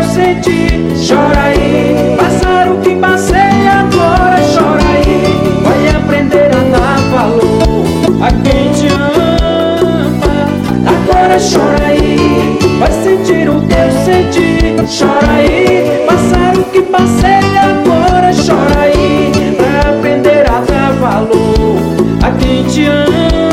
senti. Chora aí, passar o que passei agora. Chora aí, vai aprender a dar valor a quem te ama. Agora chora aí, vai sentir o que eu senti. Chora aí, passar o que passei agora. Chora aí, pra aprender a dar valor a quem te ama.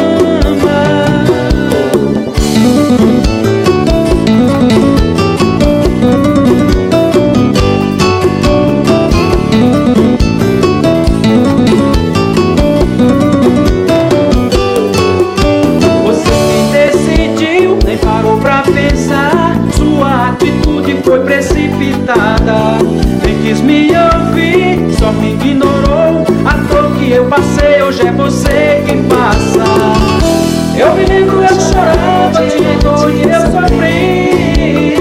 Foi precipitada, nem quis me ouvir, só me ignorou. A dor que eu passei, hoje é você que passa. Eu me lembro, eu chorava, tinha dor e eu sofri.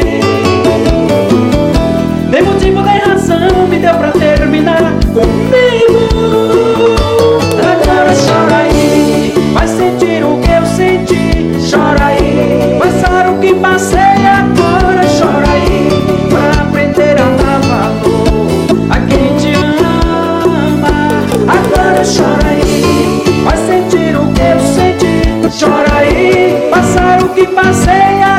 Nem motivo, nem razão me deu pra terminar comigo. Agora chora aí, vai sentir o que eu senti. Chora aí, passar o que passei agora. Chora aí, pra aprender a dar valor a quem te ama. Agora chora aí, vai sentir o que eu senti. Chora aí, passar o que passei agora.